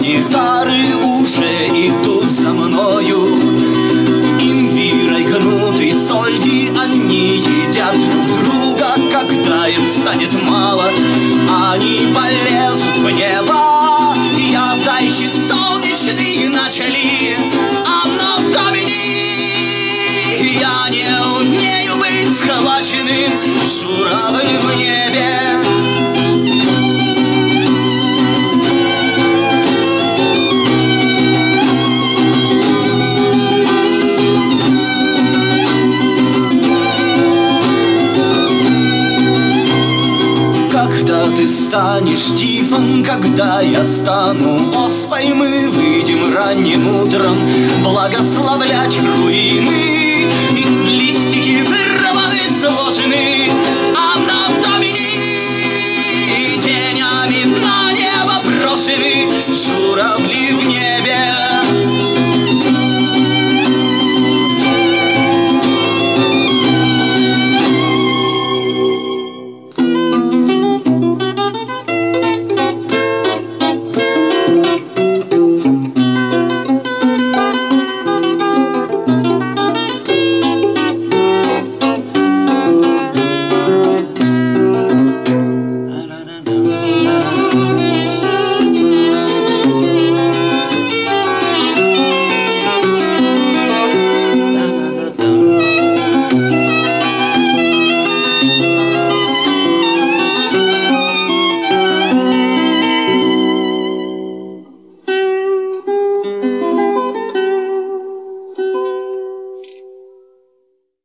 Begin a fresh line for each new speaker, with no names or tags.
санитары уже идут за мною. Имбирой гнутой сольди они едят друг друга. Когда им станет мало, они полезут в небо. Я зайчик солнечный начали, а на времени я не умею быть схваченным. Журавль в небе. Когда ты станешь тифом, когда я стану оспой, мы выйдем ранним утром, благословляя